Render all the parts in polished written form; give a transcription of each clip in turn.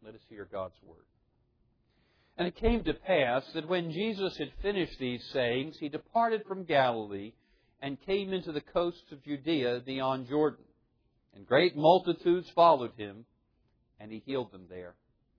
Let us hear God's Word. And it came to pass that when Jesus had finished these sayings, He departed from Galilee and came into the coasts of Judea beyond Jordan. And great multitudes followed Him, and He healed them there.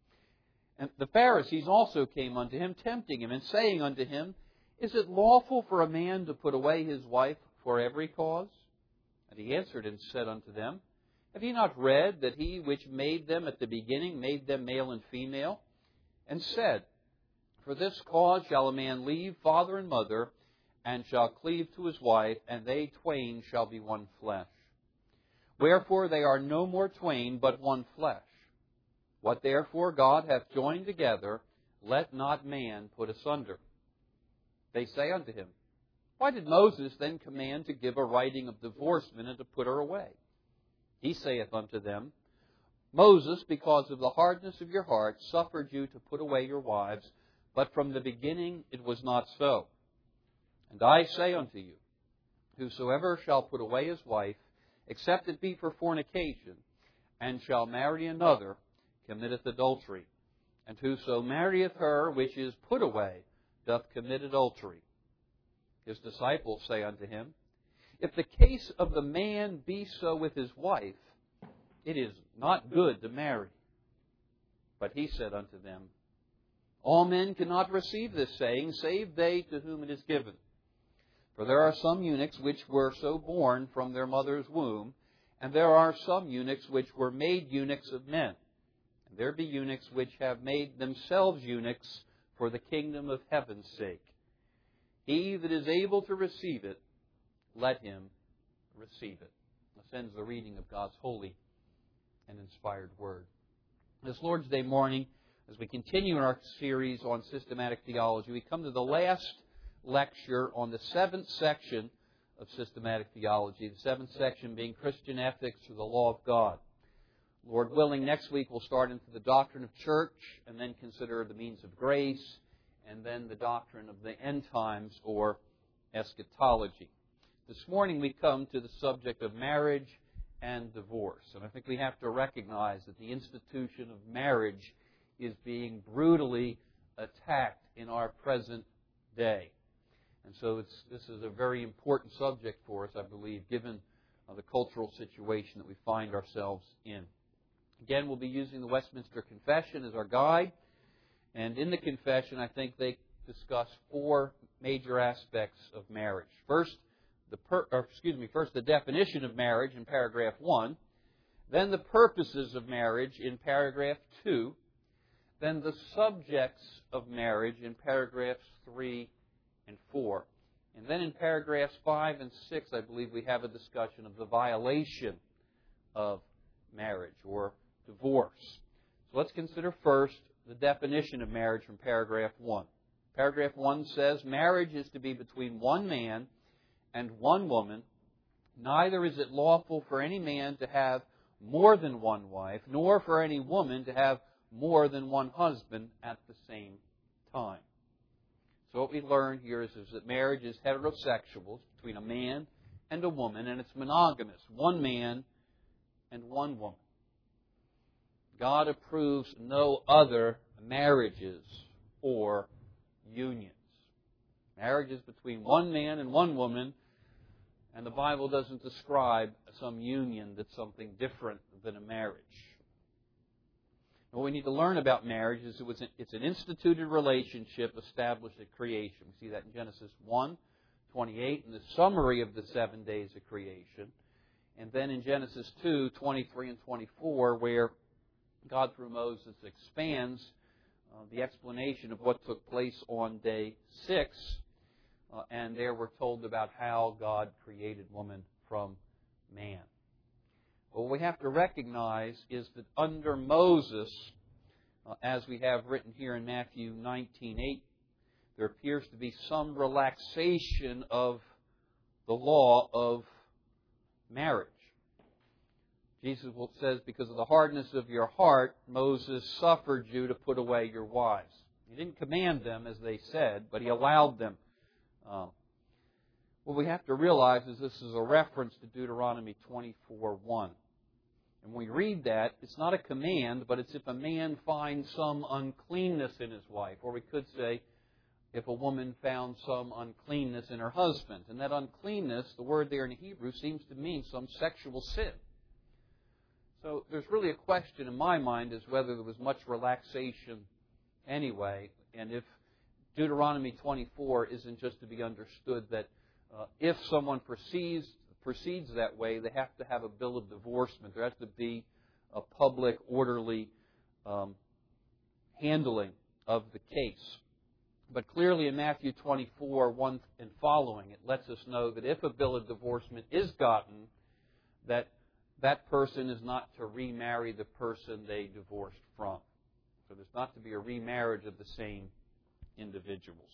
And the Pharisees also came unto Him, tempting Him, and saying unto Him, Is it lawful for a man to put away his wife for every cause? And He answered and said unto them, Have ye not read that He which made them at the beginning made them male and female? And said, For this cause shall a man leave father and mother, and shall cleave to his wife, and they twain shall be one flesh. Wherefore they are no more twain, but one flesh. What therefore God hath joined together, let not man put asunder. They say unto Him, Why did Moses then command to give a writing of divorcement and to put her away? He saith unto them, Moses, because of the hardness of your heart, suffered you to put away your wives, but from the beginning it was not so. And I say unto you, Whosoever shall put away his wife, except it be for fornication, and shall marry another, committeth adultery. And whoso marrieth her which is put away, doth commit adultery. His disciples say unto Him, If the case of the man be so with his wife, it is not good to marry. But He said unto them, All men cannot receive this saying, save they to whom it is given. For there are some eunuchs which were so born from their mother's womb, and there are some eunuchs which were made eunuchs of men. And there be eunuchs which have made themselves eunuchs for the kingdom of heaven's sake. He that is able to receive it, let him receive it. This ends the reading of God's holy and inspired Word. This Lord's Day morning, as we continue in our series on systematic theology, we come to the last lecture on the seventh section of systematic theology, the seventh section being Christian ethics or the law of God. Lord willing, next week we'll start into the doctrine of church and then consider the means of grace and then the doctrine of the end times or eschatology. This morning we come to the subject of marriage and divorce. And I think we have to recognize that the institution of marriage is being brutally attacked in our present day. And so this is a very important subject for us, I believe, given the cultural situation that we find ourselves in. Again, we'll be using the Westminster Confession as our guide. And in the Confession, I think they discuss four major aspects of marriage. First, the definition of marriage in paragraph 1. Then the purposes of marriage in paragraph 2. Then the subjects of marriage in paragraphs 3 and 4. And then in paragraphs 5 and 6, I believe we have a discussion of the violation of marriage or divorce. So let's consider first the definition of marriage from paragraph 1. Paragraph 1 says, Marriage is to be between one man and one woman. Neither is it lawful for any man to have more than one wife, nor for any woman to have more than one husband at the same time. So what we learn here is that marriage is heterosexual. It's between a man and a woman, and it's monogamous. One man and one woman. God approves no other marriages or unions. Marriage is between one man and one woman, and the Bible doesn't describe some union that's something different than a marriage. What we need to learn about marriage is it's an instituted relationship established at creation. We see that in Genesis 1:28 in the summary of the 7 days of creation. And then in Genesis 2:23 and 24, where God through Moses expands the explanation of what took place on day 6. And there we're told about how God created woman from man. What we have to recognize is that under Moses, as we have written here in Matthew 19:8, there appears to be some relaxation of the law of marriage. Jesus says, because of the hardness of your heart, Moses suffered you to put away your wives. He didn't command them, as they said, but He allowed them. What we have to realize is this is a reference to Deuteronomy 24:1. And when we read that, it's not a command, but it's if a man finds some uncleanness in his wife. Or we could say, if a woman found some uncleanness in her husband. And that uncleanness, the word there in Hebrew, seems to mean some sexual sin. So there's really a question in my mind as whether there was much relaxation anyway, and if Deuteronomy 24 isn't just to be understood that if someone proceeds that way, they have to have a bill of divorcement. There has to be a public, orderly handling of the case. But clearly in Matthew 24, 1 and following, it lets us know that if a bill of divorcement is gotten, that person is not to remarry the person they divorced from. So there's not to be a remarriage of the same individuals.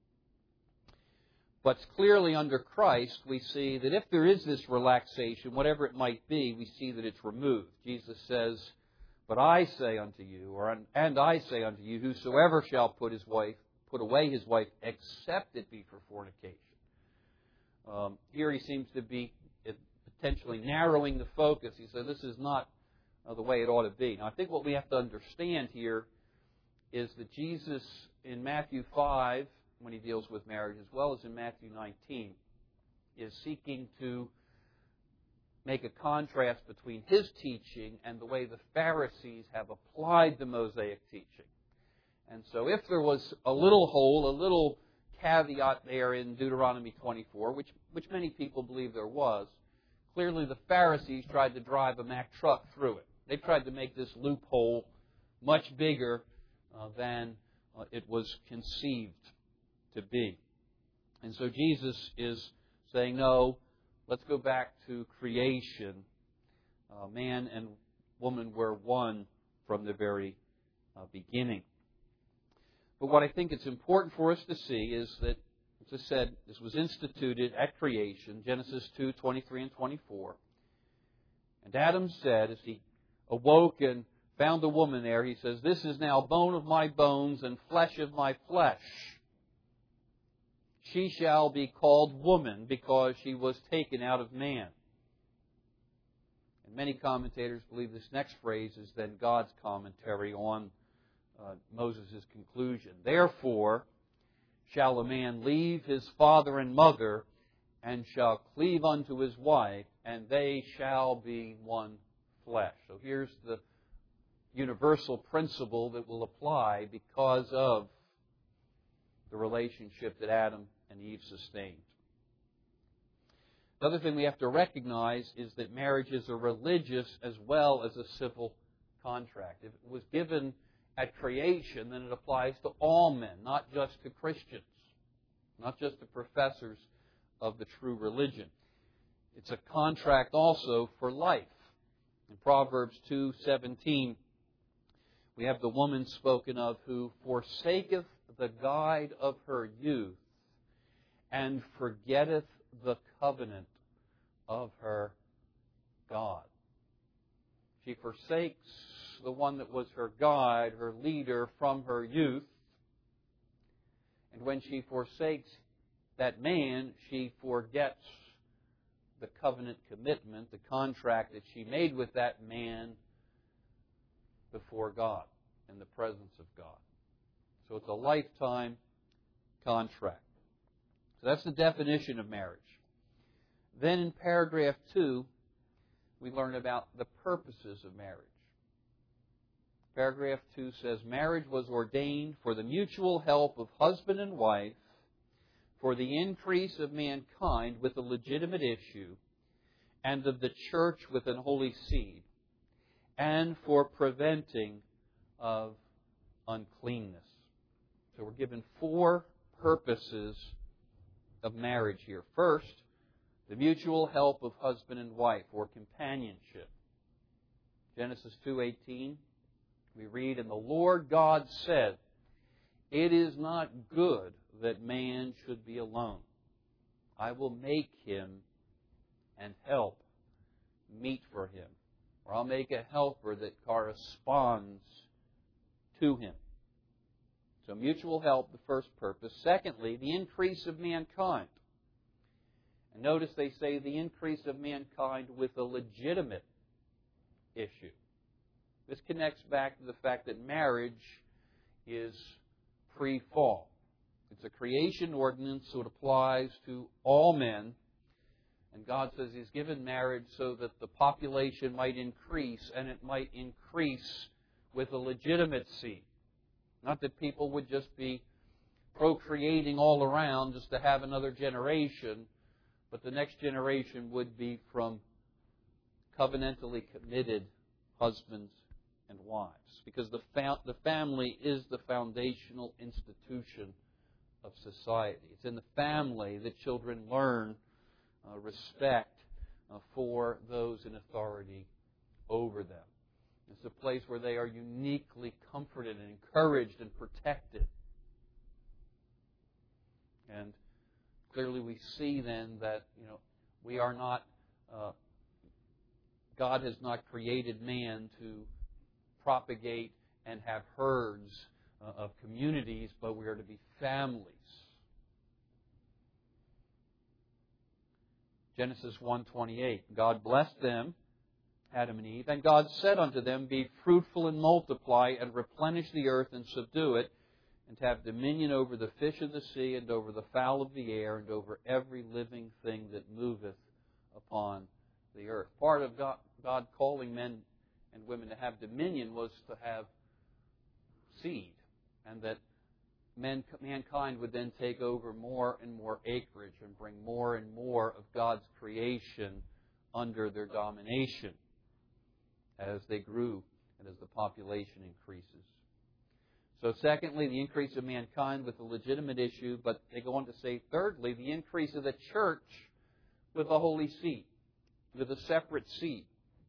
But clearly under Christ, we see that if there is this relaxation, whatever it might be, we see that it's removed. Jesus says, "But I say unto you, and I say unto you, whosoever shall put away his wife, except it be for fornication." Here he seems to be potentially narrowing the focus. He said this is not the way it ought to be. Now, I think what we have to understand here is that Jesus, in Matthew 5, when he deals with marriage, as well as in Matthew 19, is seeking to make a contrast between his teaching and the way the Pharisees have applied the Mosaic teaching. And so if there was a little hole, a little caveat there in Deuteronomy 24, which many people believe there was, clearly the Pharisees tried to drive a Mack truck through it. They tried to make this loophole much bigger than it was conceived to be. And so Jesus is saying, no, let's go back to creation. Man and woman were one from the very beginning. But what I think it's important for us to see is that, as I said, this was instituted at creation, Genesis 2, 23 and 24. And Adam said, as he awoke and found the woman there, he says, "This is now bone of my bones and flesh of my flesh. She shall be called woman because she was taken out of man." And many commentators believe this next phrase is then God's commentary on Moses' conclusion. "Therefore shall a man leave his father and mother, and shall cleave unto his wife, and they shall be one flesh." So here's the universal principle that will apply because of the relationship that Adam and Eve sustained. The other thing we have to recognize is that marriage is a religious as well as a civil contract. If it was given at creation, then it applies to all men, not just to Christians, not just to professors of the true religion. It's a contract also for life. In Proverbs 2:17, we have the woman spoken of who forsaketh the guide of her youth and forgetteth the covenant of her God. She forsakes the one that was her guide, her leader from her youth. And when she forsakes that man, she forgets the covenant commitment, the contract that she made with that man before God, in the presence of God. So it's a lifetime contract. So that's the definition of marriage. Then in paragraph 2, we learn about the purposes of marriage. Paragraph 2 says, "Marriage was ordained for the mutual help of husband and wife, for the increase of mankind with a legitimate issue, and of the church with an holy seed, and for preventing of uncleanness." So we're given 4 purposes of marriage here. First, the mutual help of husband and wife, or companionship. Genesis 2:18, we read, "And the Lord God said, It is not good that man should be alone. I will make him and help meet for him." Or I'll make a helper that corresponds to him. So mutual help, the first purpose. Secondly, the increase of mankind. And notice they say the increase of mankind with a legitimate issue. This connects back to the fact that marriage is pre-fall. It's a creation ordinance, so it applies to all men. And God says He's given marriage so that the population might increase, and it might increase with a legitimate seed. Not that people would just be procreating all around just to have another generation, but the next generation would be from covenantally committed husbands and wives. Because the family is the foundational institution of society. It's in the family that children learn respect for those in authority over them. It's a place where they are uniquely comforted and encouraged and protected. And clearly we see then that we are not, God has not created man to propagate and have herds of communities, but we are to be families. Genesis 1:28, God blessed them, Adam and Eve, and God said unto them, Be fruitful and multiply, and replenish the earth and subdue it, and to have dominion over the fish of the sea, and over the fowl of the air, and over every living thing that moveth upon the earth. Part of God calling men and women to have dominion was to have seed, and that mankind would then take over more and more acreage and bring more and more of God's creation under their domination as they grew and as the population increases. So secondly, the increase of mankind with a legitimate issue, but they go on to say, thirdly, the increase of the church with a holy seed, with a separate seed.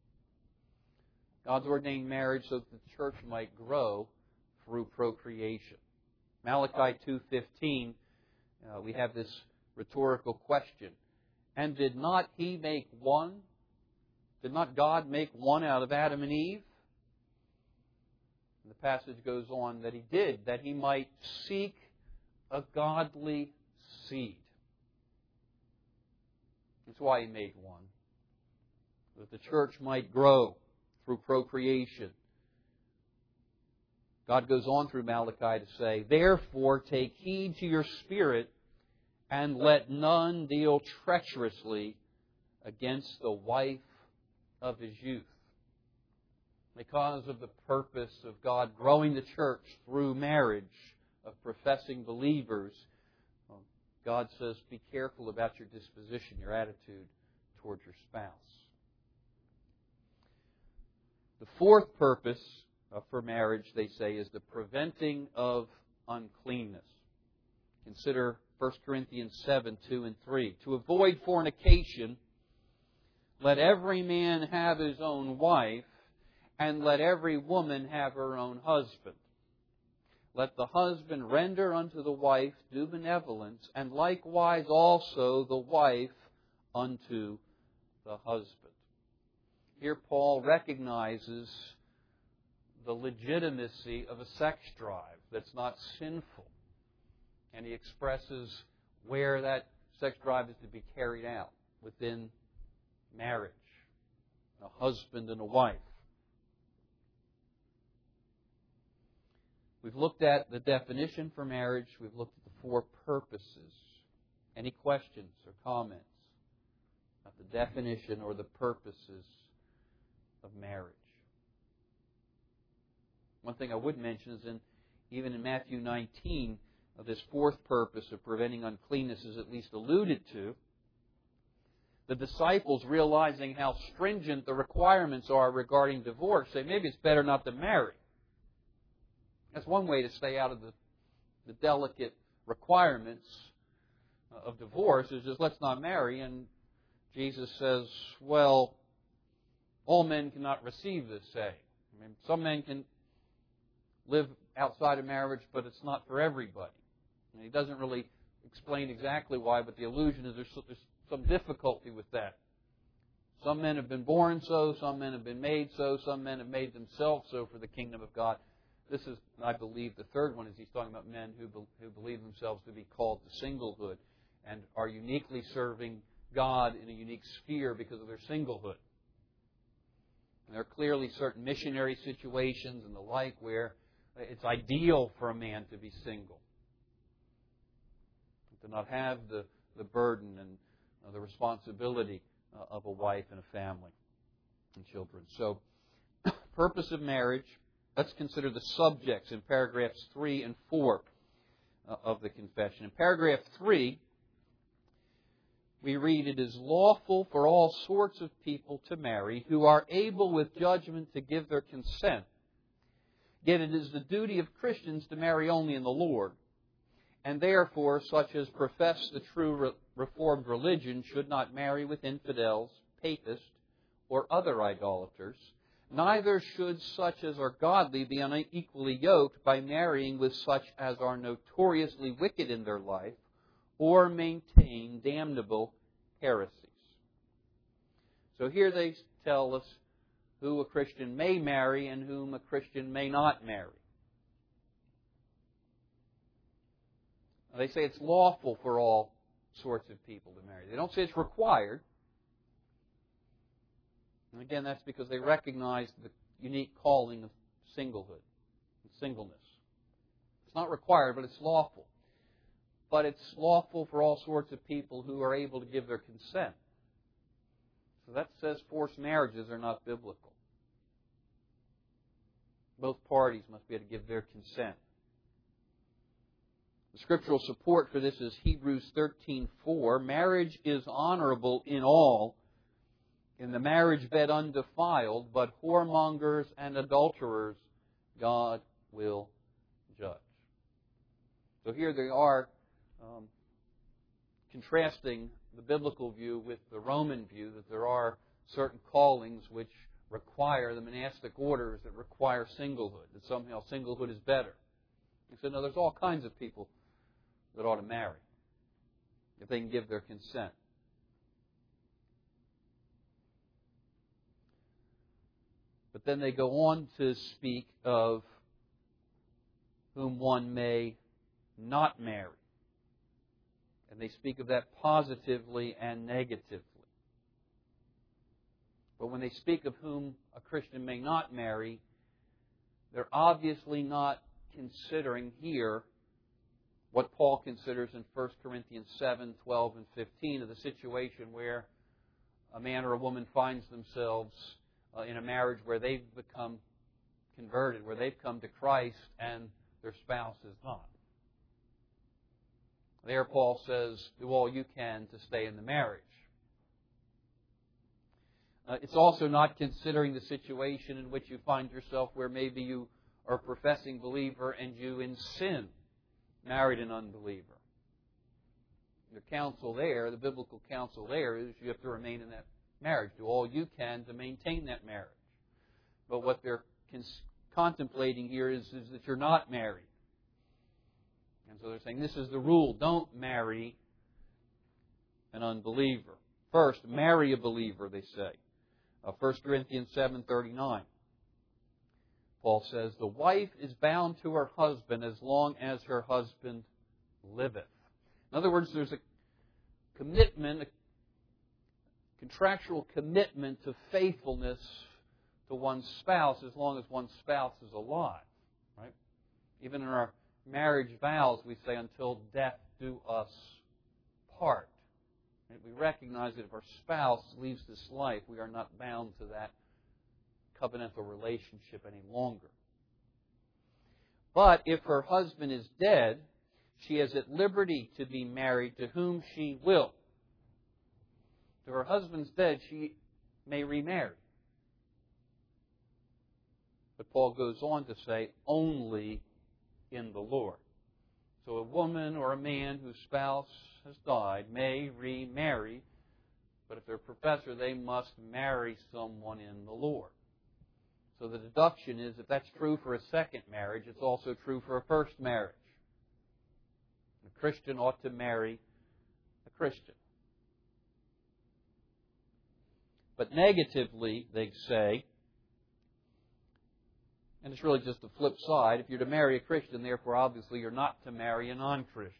God's ordained marriage so that the church might grow through procreation. Malachi 2:15, we have this rhetorical question. And did not He make one? Did not God make one out of Adam and Eve? And the passage goes on that He did, that He might seek a godly seed. That's why He made one. That the church might grow through procreation. God goes on through Malachi to say, Therefore take heed to your spirit, and let none deal treacherously against the wife of his youth. Because of the purpose of God growing the church through marriage of professing believers, God says, be careful about your disposition, your attitude towards your spouse. The fourth purpose for marriage, they say, is the preventing of uncleanness. Consider 1 Corinthians 7:2 and 3. To avoid fornication, let every man have his own wife, and let every woman have her own husband. Let the husband render unto the wife due benevolence, and likewise also the wife unto the husband. Here Paul recognizes the legitimacy of a sex drive that's not sinful. And he expresses where that sex drive is to be carried out within marriage, a husband and a wife. We've looked at the definition for marriage. We've looked at the four purposes. Any questions or comments about the definition or the purposes of marriage? One thing I would mention is even in Matthew 19, this fourth purpose of preventing uncleanness is at least alluded to. The disciples, realizing how stringent the requirements are regarding divorce, say maybe it's better not to marry. That's one way to stay out of the delicate requirements of divorce, is just let's not marry. And Jesus says, well, all men cannot receive this saying. I mean, some men can live outside of marriage, but it's not for everybody. And he doesn't really explain exactly why, but the allusion is there's some difficulty with that. Some men have been born so, some men have been made so, some men have made themselves so for the kingdom of God. This is, I believe, the third one is he's talking about men who believe themselves to be called to singlehood and are uniquely serving God in a unique sphere because of their singlehood. And there are clearly certain missionary situations and the like where it's ideal for a man to be single, to not have the burden and the responsibility of a wife and a family and children. So, purpose of marriage. Let's consider the subjects in paragraphs 3 and 4 of the confession. In paragraph 3, we read, "It is lawful for all sorts of people to marry who are able with judgment to give their consent. Yet it is the duty of Christians to marry only in the Lord. And therefore, such as profess the true Reformed religion should not marry with infidels, papists, or other idolaters. Neither should such as are godly be unequally yoked by marrying with such as are notoriously wicked in their life, or maintain damnable heresies." So here they tell us who a Christian may marry and whom a Christian may not marry. They say it's lawful for all sorts of people to marry. They don't say it's required. And again, that's because they recognize the unique calling of singlehood and singleness. It's not required, but it's lawful. But it's lawful for all sorts of people who are able to give their consent. So that says forced marriages are not biblical. Both parties must be able to give their consent. The scriptural support for this is Hebrews 13:4. "Marriage is honorable in all, in the marriage bed undefiled, but whoremongers and adulterers God will judge." So here they are contrasting the biblical view with the Roman view, that there are certain callings which require, the monastic orders that require singlehood, that somehow singlehood is better. He said, no, there's all kinds of people that ought to marry if they can give their consent. But then they go on to speak of whom one may not marry. And they speak of that positively and negatively. But when they speak of whom a Christian may not marry, they're obviously not considering here what Paul considers in 1 Corinthians 7, 12, and 15 of the situation where a man or a woman finds themselves in a marriage where they've become converted, where they've come to Christ and their spouse is not. There Paul says, do all you can to stay in the marriage. It's also not considering the situation in which you find yourself where maybe you are a professing believer and you in sin married an unbeliever. The counsel there, the biblical counsel there, is you have to remain in that marriage. Do all you can to maintain that marriage. But what they're contemplating here is that you're not married. And so they're saying this is the rule. Don't marry an unbeliever. First, marry a believer, they say. 1 Corinthians 7:39. Paul says, the wife is bound to her husband as long as her husband liveth. In other words, there's a commitment, a contractual commitment to faithfulness to one's spouse as long as one's spouse is alive. Right? Even in our marriage vows, we say, until death do us part. Right? We recognize that if our spouse leaves this life, we are not bound to that covenantal relationship any longer. But if her husband is dead, she is at liberty to be married to whom she will. If her husband's dead, she may remarry. But Paul goes on to say, only in the Lord. So a woman or a man whose spouse has died may remarry, but if they're a professor, they must marry someone in the Lord. So the deduction is, if that's true for a second marriage, it's also true for a first marriage. A Christian ought to marry a Christian. But negatively, they say, and it's really just the flip side, if you're to marry a Christian, therefore obviously you're not to marry a non-Christian.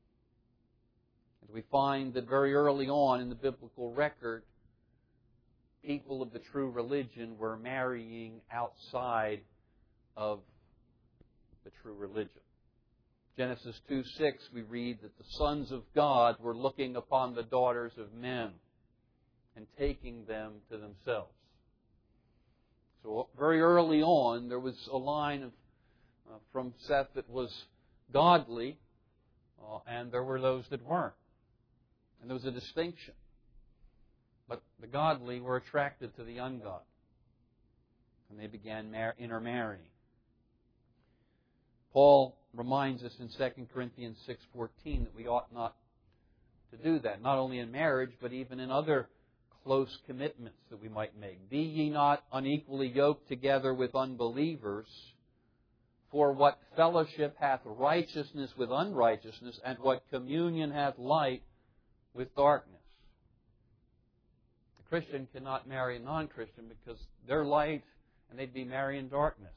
As we find that very early on in the biblical record, people of the true religion were marrying outside of the true religion. Genesis 2:6, we read that the sons of God were looking upon the daughters of men and taking them to themselves. So very early on, there was a line from Seth that was godly, and there were those that weren't. And there was a distinction. But the godly were attracted to the ungodly. And they began intermarrying. Paul reminds us in 2 Corinthians 6:14 that we ought not to do that, not only in marriage, but even in other close commitments that we might make. Be ye not unequally yoked together with unbelievers, for what fellowship hath righteousness with unrighteousness, and what communion hath light with darkness? A Christian cannot marry a non-Christian because they're light and they'd be marrying darkness.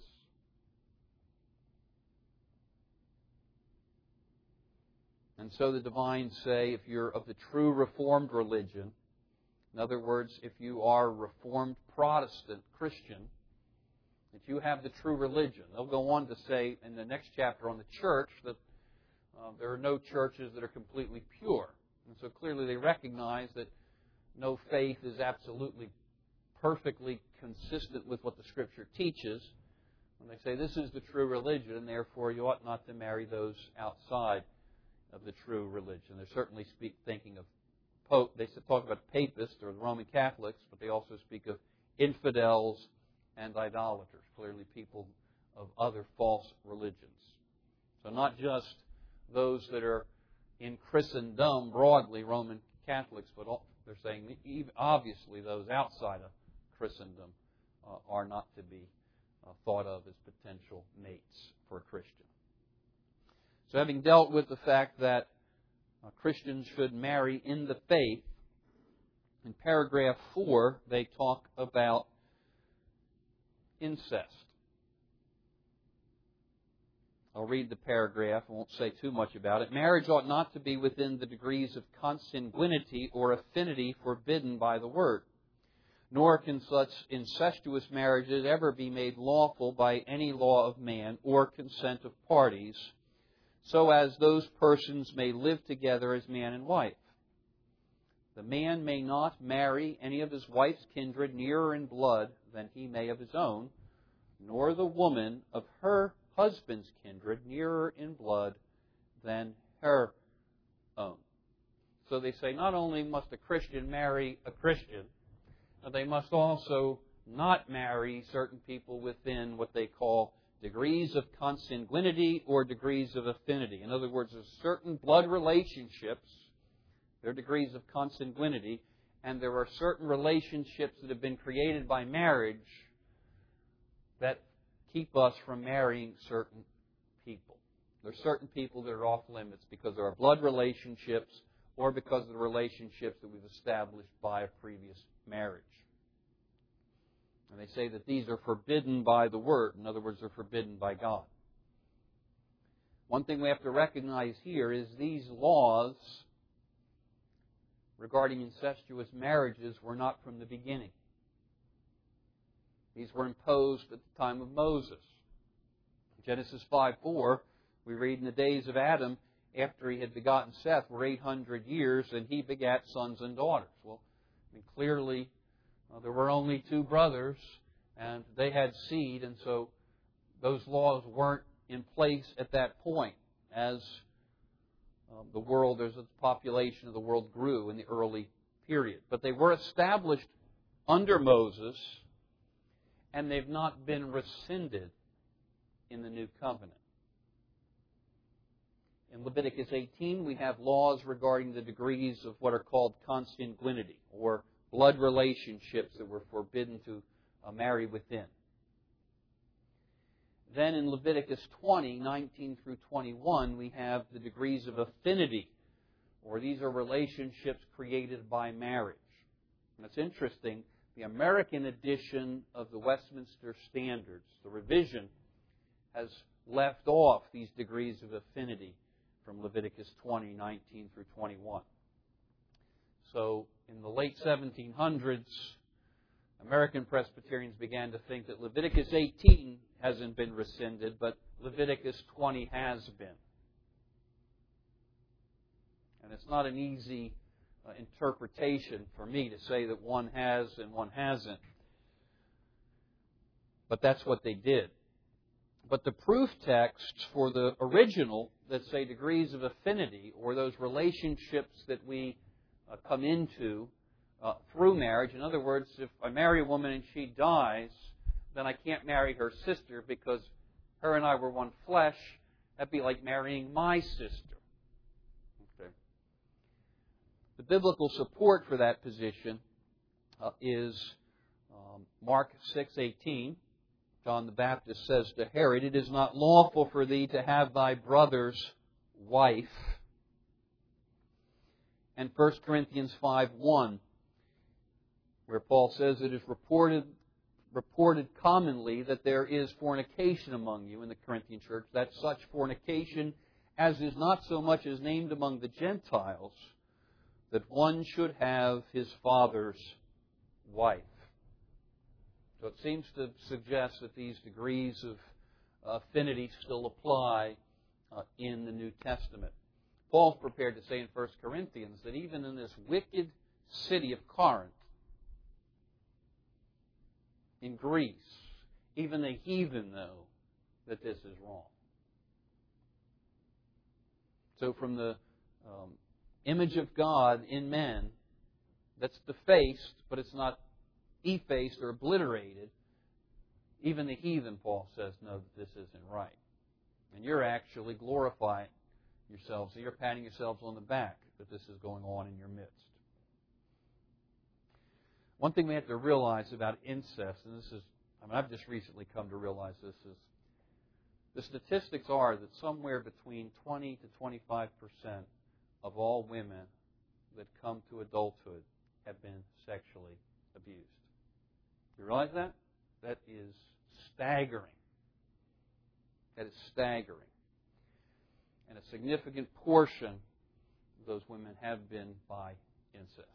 And so the divines say, if you're of the true Reformed religion, in other words, if you are Reformed Protestant Christian, that you have the true religion. They'll go on to say in the next chapter on the church that there are no churches that are completely pure. And so clearly they recognize that no faith is absolutely perfectly consistent with what the Scripture teaches. And they say this is the true religion, and therefore you ought not to marry those outside of the true religion. They're certainly thinking of Pope. They talk about papists or the Roman Catholics, but they also speak of infidels and idolaters, clearly people of other false religions. So not just those that are in Christendom broadly, Roman Catholics, but they're saying obviously those outside of Christendom are not to be thought of as potential mates for a Christian. So having dealt with the fact that Christians should marry in the faith, in paragraph 4 they talk about incest. I'll read the paragraph. I won't say too much about it. Marriage ought not to be within the degrees of consanguinity or affinity forbidden by the Word. Nor can such incestuous marriages ever be made lawful by any law of man or consent of parties, so as those persons may live together as man and wife. The man may not marry any of his wife's kindred nearer in blood than he may of his own, nor the woman of her husband's kindred nearer in blood than her own. So they say not only must a Christian marry a Christian, but they must also not marry certain people within what they call degrees of consanguinity or degrees of affinity. In other words, there's certain blood relationships, there are degrees of consanguinity, and there are certain relationships that have been created by marriage that keep us from marrying certain people. There are certain people that are off limits because there are blood relationships or because of the relationships that we've established by a previous marriage. And they say that these are forbidden by the Word. In other words, they're forbidden by God. One thing we have to recognize here is these laws regarding incestuous marriages were not from the beginning. These were imposed at the time of Moses. In Genesis 5:4, we read, in the days of Adam, after he had begotten Seth, were 800 years, and he begat sons and daughters. Well, clearly, there were only two brothers, and they had seed, and so those laws weren't in place at that point. As the population of the world grew in the early period. But they were established under Moses, and they've not been rescinded in the New Covenant. In Leviticus 18, we have laws regarding the degrees of what are called consanguinity, or blood relationships that were forbidden to marry within. Then in Leviticus 20, 19 through 21, we have the degrees of affinity, or these are relationships created by marriage. And it's interesting, the American edition of the Westminster Standards, the revision, has left off these degrees of affinity from Leviticus 20, 19 through 21. So in the late 1700s, American Presbyterians began to think that Leviticus 18 hasn't been rescinded, but Leviticus 20 has been. And it's not an easy interpretation for me to say that one has and one hasn't. But that's what they did. But the proof texts for the original that say degrees of affinity, or those relationships that we come into through marriage. In other words, if I marry a woman and she dies, then I can't marry her sister because her and I were one flesh. That'd be like marrying my sister. Okay. The biblical support for that position is Mark 6:18. John the Baptist says to Herod, "It is not lawful for thee to have thy brother's wife." And 1 Corinthians 5:1, where Paul says it is reported commonly that there is fornication among you in the Corinthian church, that such fornication as is not so much as named among the Gentiles, that one should have his father's wife. So it seems to suggest that these degrees of affinity still apply in the New Testament. Paul's prepared to say in 1 Corinthians that even in this wicked city of Corinth, in Greece, even the heathen know that this is wrong. So from the image of God in men, that's defaced, but it's not effaced or obliterated. Even the heathen, Paul says, know that this isn't right. And you're actually glorifying yourselves. So you're patting yourselves on the back that this is going on in your midst. One thing we have to realize about incest, and I've just recently come to realize this, is the statistics are that somewhere between 20 to 25% of all women that come to adulthood have been sexually abused. You realize that? That is staggering. That is staggering. And a significant portion of those women have been by incest.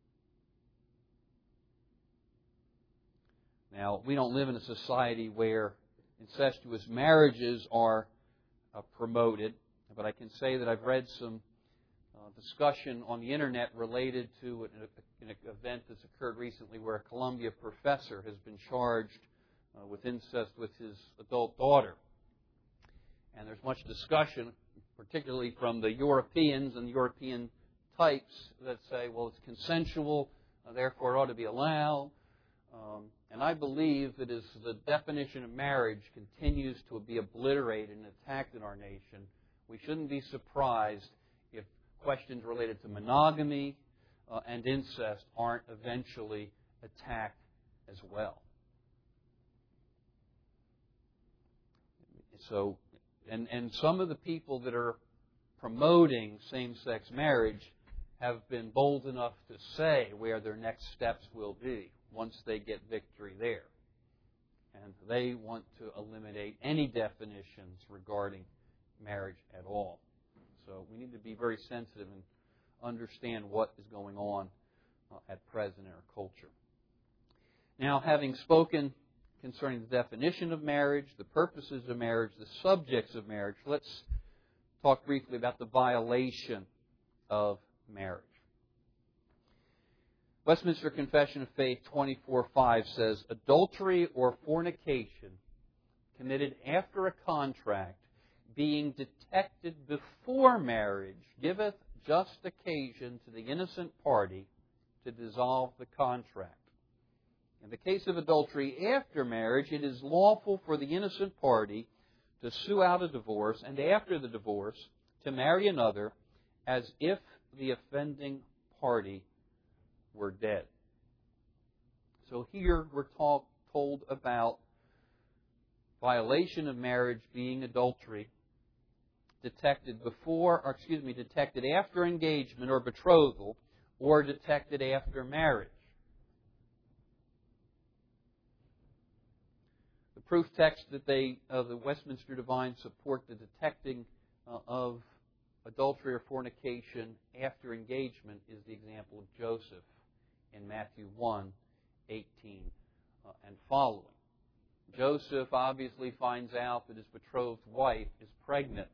Now, we don't live in a society where incestuous marriages are promoted, but I can say that I've read some discussion on the Internet related to an event that's occurred recently where a Columbia professor has been charged with incest with his adult daughter. And there's much discussion, particularly from the Europeans and the European types, that say, well, it's consensual, therefore it ought to be allowed. And I believe that as the definition of marriage continues to be obliterated and attacked in our nation, we shouldn't be surprised if questions related to monogamy and incest aren't eventually attacked as well. So, and some of the people that are promoting same-sex marriage have been bold enough to say where their next steps will be once they get victory there. And they want to eliminate any definitions regarding marriage at all. So we need to be very sensitive and understand what is going on at present in our culture. Now, having spoken concerning the definition of marriage, the purposes of marriage, the subjects of marriage, let's talk briefly about the violation of marriage. Westminster Confession of Faith 24:5 says, "Adultery or fornication committed after a contract, being detected before marriage, giveth just occasion to the innocent party to dissolve the contract. In the case of adultery after marriage, it is lawful for the innocent party to sue out a divorce, and after the divorce to marry another, as if the offending party were dead." So here we're told about violation of marriage being adultery, detected after engagement or betrothal, or detected after marriage. The proof text that the Westminster Divines support the detecting of adultery or fornication after engagement is the example of Joseph in Matthew 1 18 and following. Joseph obviously finds out that his betrothed wife is pregnant.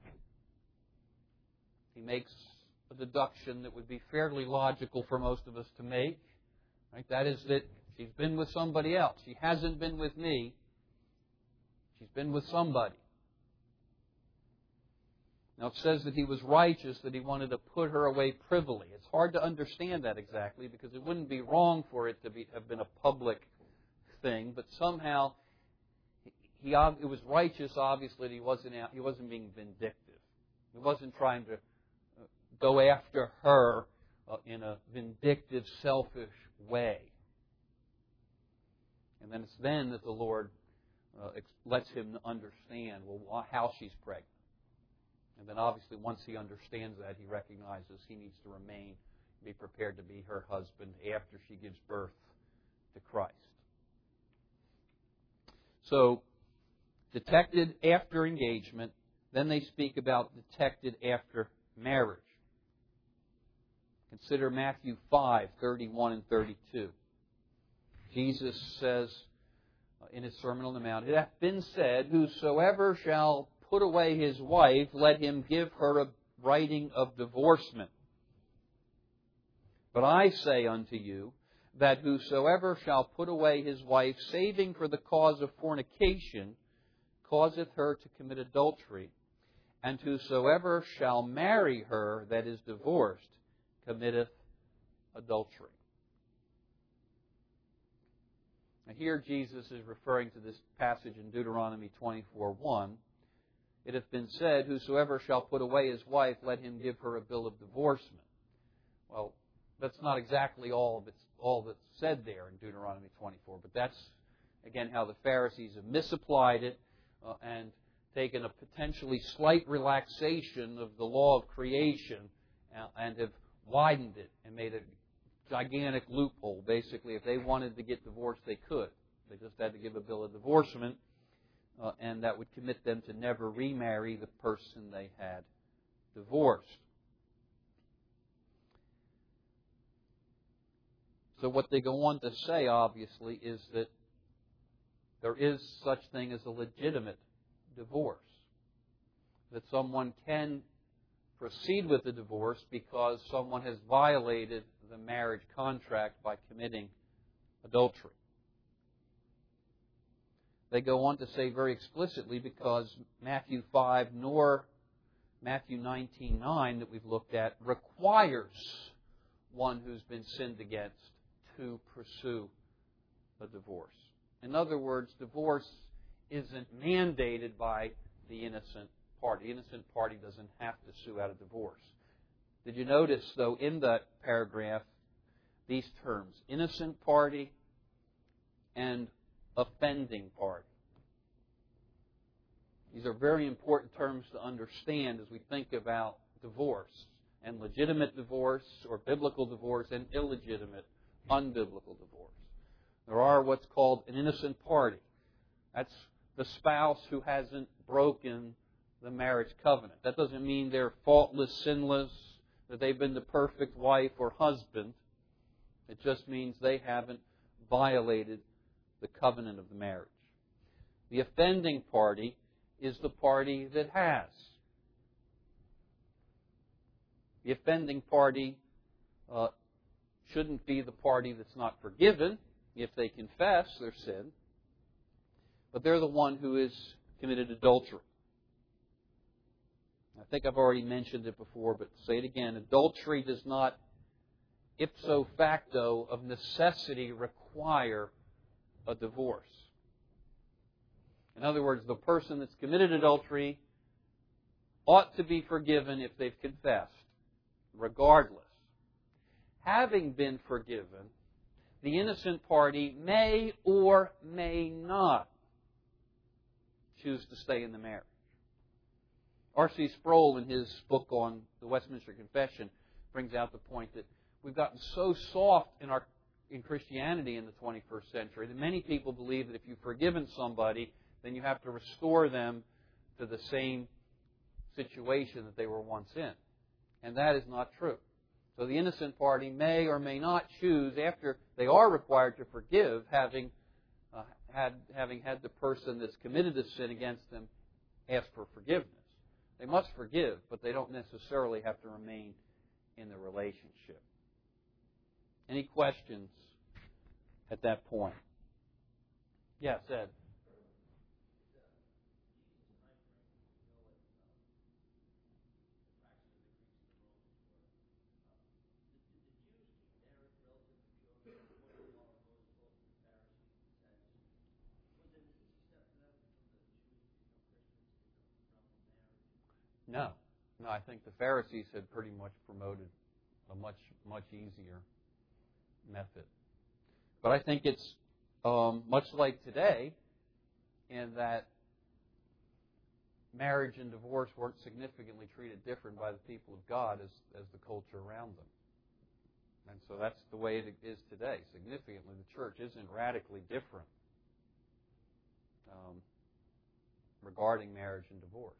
He makes a deduction that would be fairly logical for most of us to make. Right? That is that she's been with somebody else. She hasn't been with me. She's been with somebody. Now it says that he was righteous, that he wanted to put her away privily. It's hard to understand that exactly because it wouldn't be wrong for it to have been a public thing, but somehow it was righteous, obviously, that he wasn't being vindictive. He wasn't trying to go after her in a vindictive, selfish way. And then it's then that the Lord lets him understand, how she's pregnant. And then obviously once he understands that, he recognizes he needs to be prepared to be her husband after she gives birth to Christ. So, detected after engagement, then they speak about detected after marriage. Consider Matthew 5:31 and 32. Jesus says in his Sermon on the Mount, "It hath been said, whosoever shall put away his wife, let him give her a writing of divorcement. But I say unto you, that whosoever shall put away his wife, saving for the cause of fornication, causeth her to commit adultery. And whosoever shall marry her that is divorced, committeth adultery." Now here Jesus is referring to this passage in Deuteronomy 24:1. "It hath been said, whosoever shall put away his wife, let him give her a bill of divorcement." Well, that's not exactly all that's said there in Deuteronomy 24, but that's, again, how the Pharisees have misapplied it and taken a potentially slight relaxation of the law of creation and have widened it and made a gigantic loophole. Basically, if they wanted to get divorced, they could. They just had to give a bill of divorcement, and that would commit them to never remarry the person they had divorced. So what they go on to say, obviously, is that there is such thing as a legitimate divorce. That someone can proceed with the divorce because someone has violated the marriage contract by committing adultery. They go on to say very explicitly, because Matthew 5 nor Matthew 19:9 that we've looked at requires one who's been sinned against to pursue a divorce. In other words, divorce isn't mandated by the innocent party. The innocent party doesn't have to sue out a divorce. Did you notice, though, in that paragraph, these terms, innocent party and offending party? These are very important terms to understand as we think about divorce, and legitimate divorce or biblical divorce and illegitimate, unbiblical divorce. There are what's called an innocent party. That's the spouse who hasn't broken the marriage covenant. That doesn't mean they're faultless, sinless, that they've been the perfect wife or husband. It just means they haven't violated the covenant of the marriage. The offending party is the party that has. The offending party shouldn't be the party that's not forgiven if they confess their sin, but they're the one who has committed adultery. I think I've already mentioned it before, but to say it again, adultery does not ipso facto of necessity require a divorce. In other words, the person that's committed adultery ought to be forgiven if they've confessed, regardless. Having been forgiven, the innocent party may or may not choose to stay in the marriage. R.C. Sproul, in his book on the Westminster Confession, brings out the point that we've gotten so soft in Christianity in the 21st century that many people believe that if you've forgiven somebody, then you have to restore them to the same situation that they were once in. And that is not true. So the innocent party may or may not choose, after they are required to forgive, having had the person that's committed the sin against them ask for forgiveness. They must forgive, but they don't necessarily have to remain in the relationship. Any questions at that point? Yes, Ed. No. No, I think the Pharisees had pretty much promoted a much easier method. But I think it's much like today, in that marriage and divorce weren't significantly treated different by the people of God as the culture around them. And so that's the way it is today. Significantly, the church isn't radically different regarding marriage and divorce.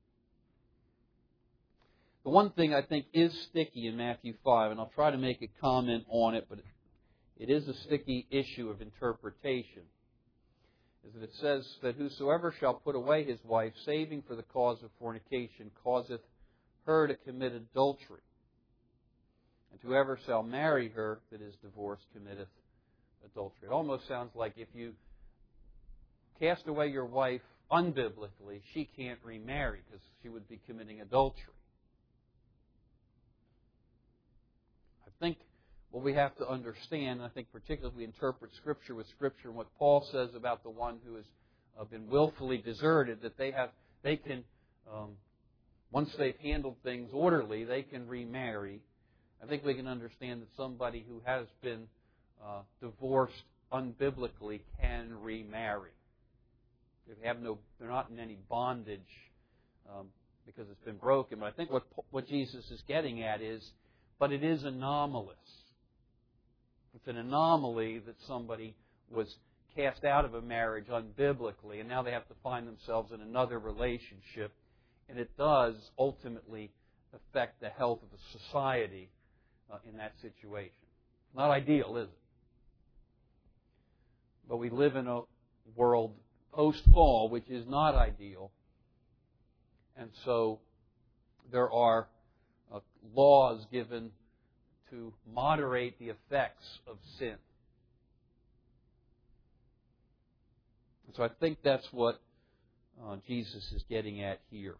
The one thing I think is sticky in Matthew 5, and I'll try to make a comment on it, but it is a sticky issue of interpretation, is that it says that whosoever shall put away his wife, saving for the cause of fornication, causeth her to commit adultery. And whoever shall marry her that is divorced committeth adultery. It almost sounds like if you cast away your wife unbiblically, she can't remarry because she would be committing adultery. I think what we have to understand, I think particularly if we interpret Scripture with Scripture and what Paul says about the one who has been willfully deserted, that they can, once they've handled things orderly, they can remarry. I think we can understand that somebody who has been divorced unbiblically can remarry. They're not in any bondage because it's been broken. But I think what Jesus is getting at is, but it is anomalous. It's an anomaly that somebody was cast out of a marriage unbiblically, and now they have to find themselves in another relationship. And it does ultimately affect the health of the society in that situation. Not ideal, is it? But we live in a world post-fall which is not ideal. And so there are laws given to moderate the effects of sin. And so I think that's what Jesus is getting at here.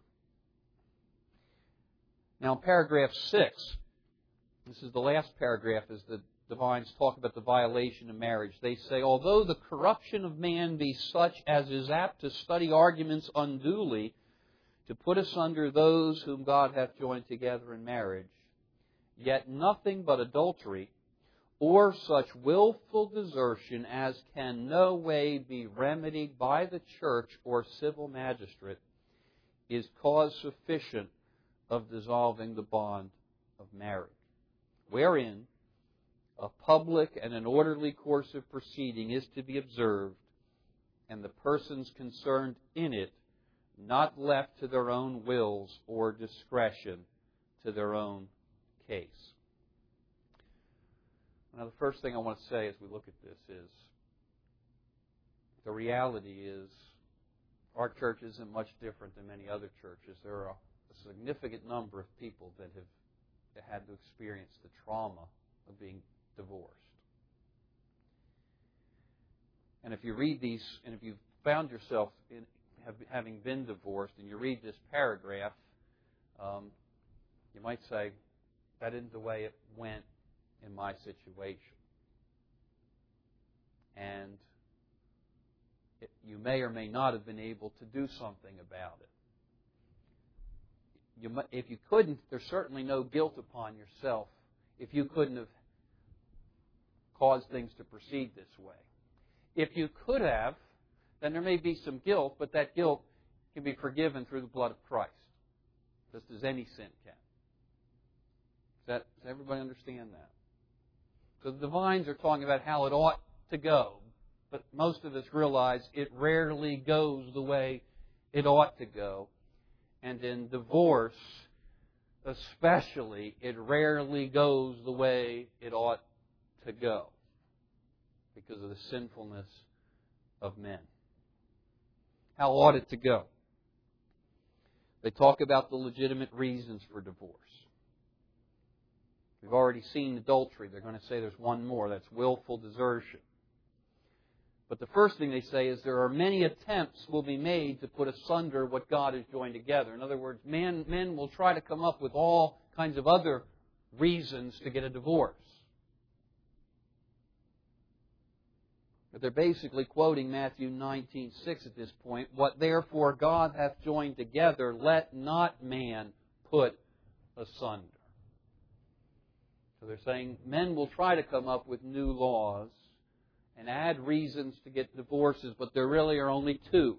Now in paragraph 6, this is the last paragraph as the divines talk about the violation of marriage. They say, although the corruption of man be such as is apt to study arguments unduly, to put asunder those whom God hath joined together in marriage, yet nothing but adultery, or such willful desertion as can no way be remedied by the church or civil magistrate, is cause sufficient of dissolving the bond of marriage, wherein a public and an orderly course of proceeding is to be observed, and the persons concerned in it not left to their own wills or discretion to their own case. Now, the first thing I want to say as we look at this is, the reality is, our church isn't much different than many other churches. There are a significant number of people that have had to experience the trauma of being divorced. And if you read these, and if you've found yourself having been divorced, and you read this paragraph, you might say, that isn't the way it went in my situation. And you may or may not have been able to do something about it. If you couldn't, there's certainly no guilt upon yourself if you couldn't have caused things to proceed this way. If you could have, then there may be some guilt, but that guilt can be forgiven through the blood of Christ, just as any sin can. Does everybody understand that? So the divines are talking about how it ought to go, but most of us realize it rarely goes the way it ought to go. And in divorce, especially, it rarely goes the way it ought to go because of the sinfulness of men. How ought it to go? They talk about the legitimate reasons for divorce. We've already seen adultery. They're going to say there's one more. That's willful desertion. But the first thing they say is there are many attempts will be made to put asunder what God has joined together. In other words, men will try to come up with all kinds of other reasons to get a divorce. But they're basically quoting Matthew 19:6 at this point. What therefore God hath joined together, let not man put asunder. So they're saying men will try to come up with new laws and add reasons to get divorces, but there really are only two.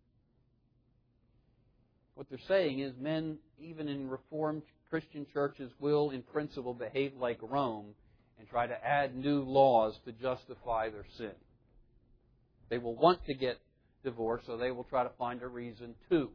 What they're saying is men, even in Reformed Christian churches, will in principle behave like Rome and try to add new laws to justify their sin. They will want to get divorced, so they will try to find a reason to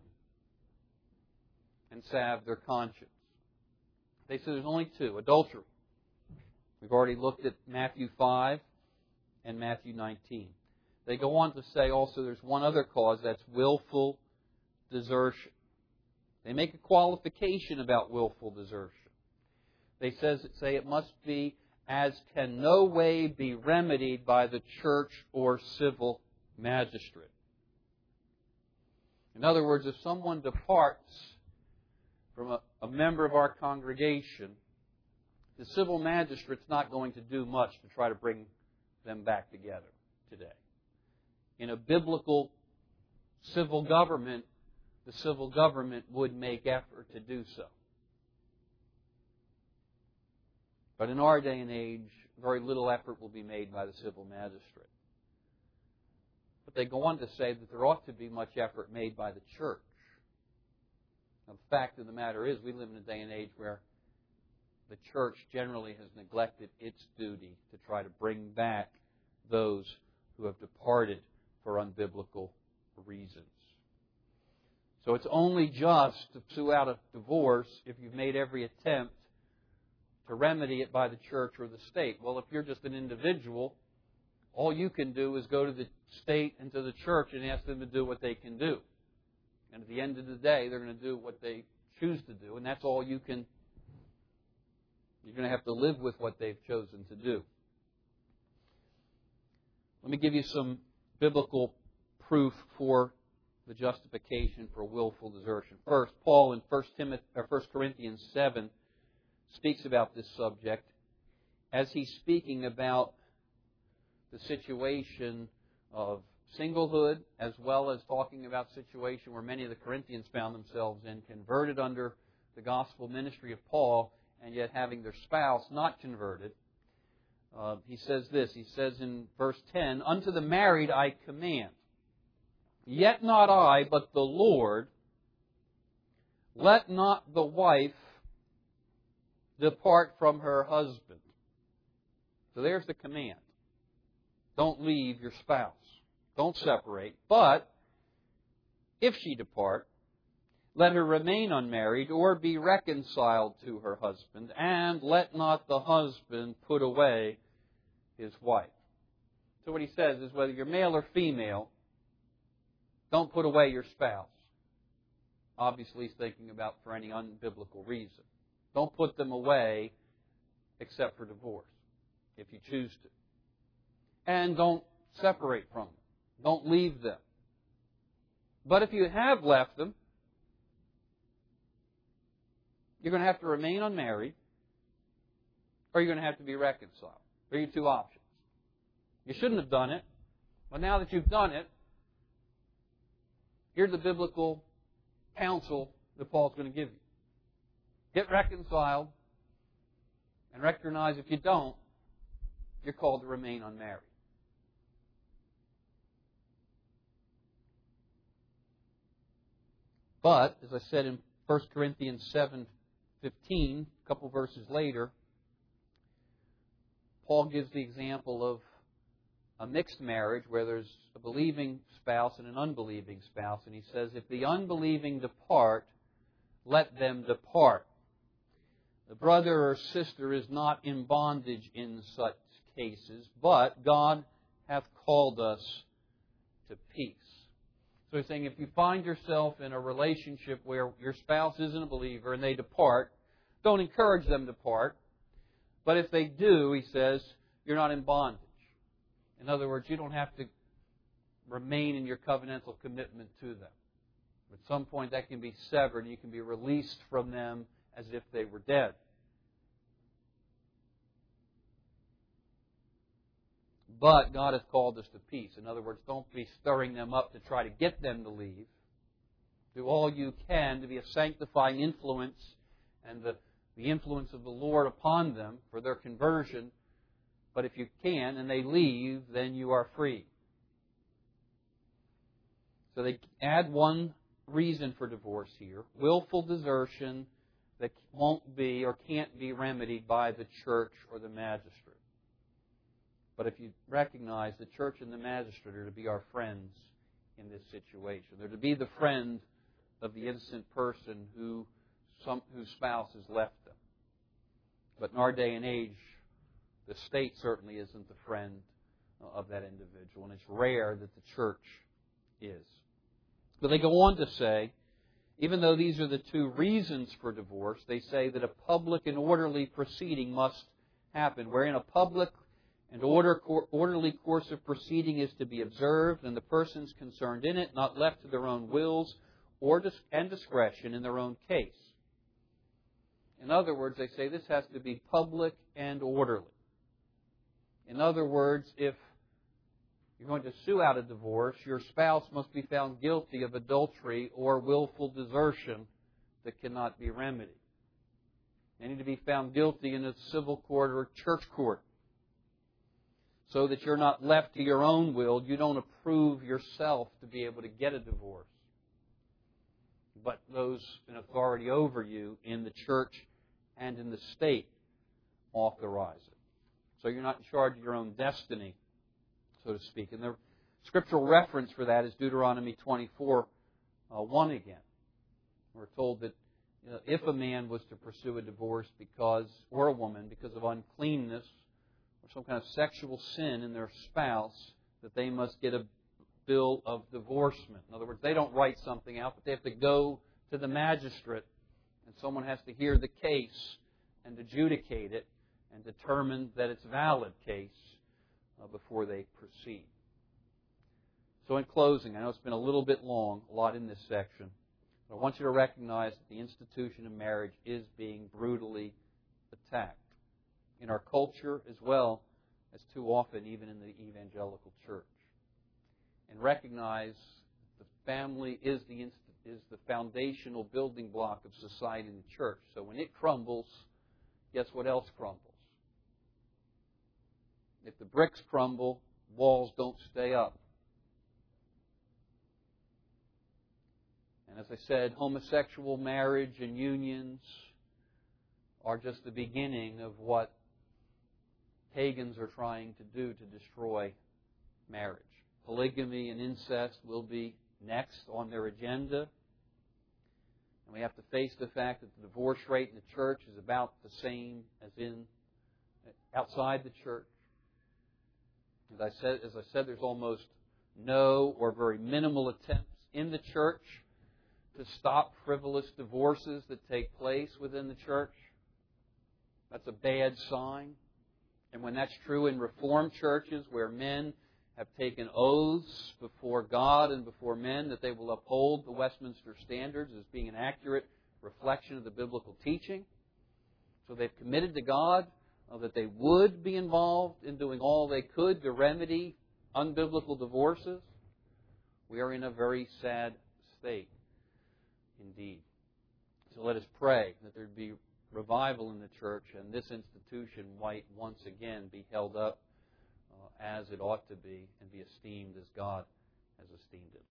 and salve their conscience. They say there's only two. Adultery. We've already looked at Matthew 5 and Matthew 19. They go on to say also there's one other cause, that's willful desertion. They make a qualification about willful desertion. They say it must be as can no way be remedied by the church or civil magistrate. In other words, if someone departs from a member of our congregation, the civil magistrate's not going to do much to try to bring them back together today. In a biblical civil government, the civil government would make effort to do so. But in our day and age, very little effort will be made by the civil magistrate. But they go on to say that there ought to be much effort made by the church. Now, the fact of the matter is, we live in a day and age where the church generally has neglected its duty to try to bring back those who have departed for unbiblical reasons. So it's only just to sue out a divorce if you've made every attempt to remedy it by the church or the state. Well, if you're just an individual, all you can do is go to the state and to the church and ask them to do what they can do. And at the end of the day, they're going to do what they choose to do, and that's all you can. You're going to have to live with what they've chosen to do. Let me give you some biblical proof for the justification for willful desertion. First, Paul in 1 Corinthians 7 speaks about this subject as he's speaking about the situation of singlehood, as well as talking about the situation where many of the Corinthians found themselves in, converted under the gospel ministry of Paul, and yet having their spouse not converted. He says this, he says in verse 10, "Unto the married I command, yet not I, but the Lord, let not the wife depart from her husband." So there's the command. Don't leave your spouse. Don't separate. But if she depart, let her remain unmarried or be reconciled to her husband, and let not the husband put away his wife. So what he says is whether you're male or female, don't put away your spouse. Obviously he's thinking about for any unbiblical reason. Don't put them away except for divorce, if you choose to. And don't separate from them. Don't leave them. But if you have left them, you're going to have to remain unmarried, or you're going to have to be reconciled. There are your two options. You shouldn't have done it, but now that you've done it, here's the biblical counsel that Paul's going to give you. Get reconciled, and recognize if you don't, you're called to remain unmarried. But, as I said in 1 Corinthians 7:15, a couple verses later, Paul gives the example of a mixed marriage where there's a believing spouse and an unbelieving spouse. And he says, if the unbelieving depart, let them depart. The brother or sister is not in bondage in such cases, but God hath called us to peace. So he's saying if you find yourself in a relationship where your spouse isn't a believer and they depart, don't encourage them to depart. But if they do, he says, you're not in bondage. In other words, you don't have to remain in your covenantal commitment to them. At some point that can be severed and you can be released from them as if they were dead. But God has called us to peace. In other words, don't be stirring them up to try to get them to leave. Do all you can to be a sanctifying influence and the influence of the Lord upon them for their conversion. But if you can and they leave, then you are free. So they add one reason for divorce here. Willful desertion that won't be or can't be remedied by the church or the magistrate. But if you recognize the church and the magistrate are to be our friends in this situation. They're to be the friend of the innocent person whose spouse has left them. But in our day and age, the state certainly isn't the friend of that individual, and it's rare that the church is. But they go on to say, even though these are the two reasons for divorce, they say that a public and orderly proceeding must happen, wherein a public and orderly course of proceeding is to be observed, and the persons concerned in it not left to their own wills and discretion in their own case. In other words, they say this has to be public and orderly. In other words, if you're going to sue out a divorce, your spouse must be found guilty of adultery or willful desertion that cannot be remedied. They need to be found guilty in a civil court or church court, so that you're not left to your own will. You don't approve yourself to be able to get a divorce. But those in authority over you in the church and in the state authorize it. So you're not in charge of your own destiny, so to speak. And the scriptural reference for that is Deuteronomy 24:1 again. We're told that if a man was to pursue a divorce or a woman because of uncleanness or some kind of sexual sin in their spouse, that they must get a bill of divorcement. In other words, they don't write something out, but they have to go to the magistrate, and someone has to hear the case and adjudicate it and determine that it's a valid case before they proceed. So in closing, I know it's been a little bit long, a lot in this section, but I want you to recognize that the institution of marriage is being brutally attacked in our culture as well as too often even in the evangelical church. And recognize the family is the foundational building block of society and the church. So when it crumbles, guess what else crumbles? If the bricks crumble, walls don't stay up. And as I said, homosexual marriage and unions are just the beginning of what pagans are trying to do to destroy marriage. Polygamy and incest will be next on their agenda. And we have to face the fact that the divorce rate in the church is about the same as outside the church. As I said, there's almost no or very minimal attempts in the church to stop frivolous divorces that take place within the church. That's a bad sign. And when that's true in Reformed churches where men have taken oaths before God and before men that they will uphold the Westminster Standards as being an accurate reflection of the biblical teaching, so they've committed to God that they would be involved in doing all they could to remedy unbiblical divorces, we are in a very sad state indeed. So let us pray that there be revival in the church and this institution might once again be held up as it ought to be and be esteemed as God has esteemed it.